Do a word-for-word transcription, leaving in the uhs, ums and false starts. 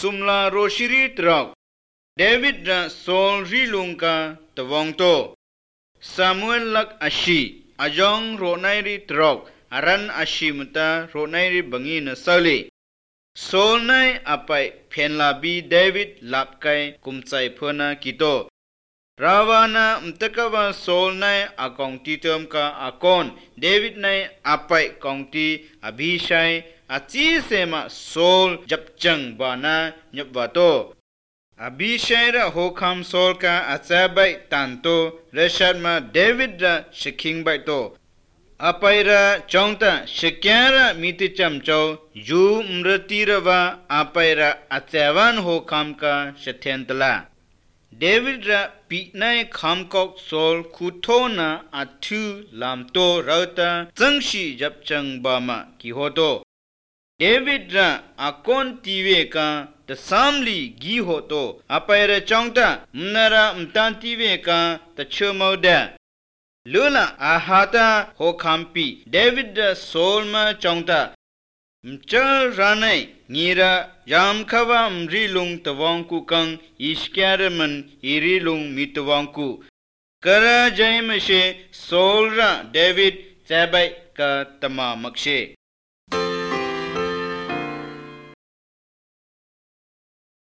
sumla roshiri trok David ra Saul rilung ka tawong to Samuel lak ashi ajong ronai ri trok aran ashi muta ronai ri bangi na sali Saul nai apai phenlabi David lapkai kumchai phona kito Rawana mtakawa Saul nai akong titom ka akon David nai apai kongti Abishai achi sema Saul japchang bana nyapwato Abishai ra hokham Saul ka achabai tanto reshad ma David ra shiking bai to apai ra chongta shikyara miti chamchau yu mrati ra wa apai ra achawan hokham ka shathentala David ra pitnai khamkok Saul kuthona athu lamto rauta changshi japchang bama kihoto David ra akon tive ka the samli gi hoto apaira chongta mnara mtan tive ka the chumauda lula ahata ho khampi David ra Saul ma chongta mchal ranai ngira yam khawa mrilung tawangku kang iskyaraman irilung mitawangku kara jaimashe Saul ra David chabai ka tama makshe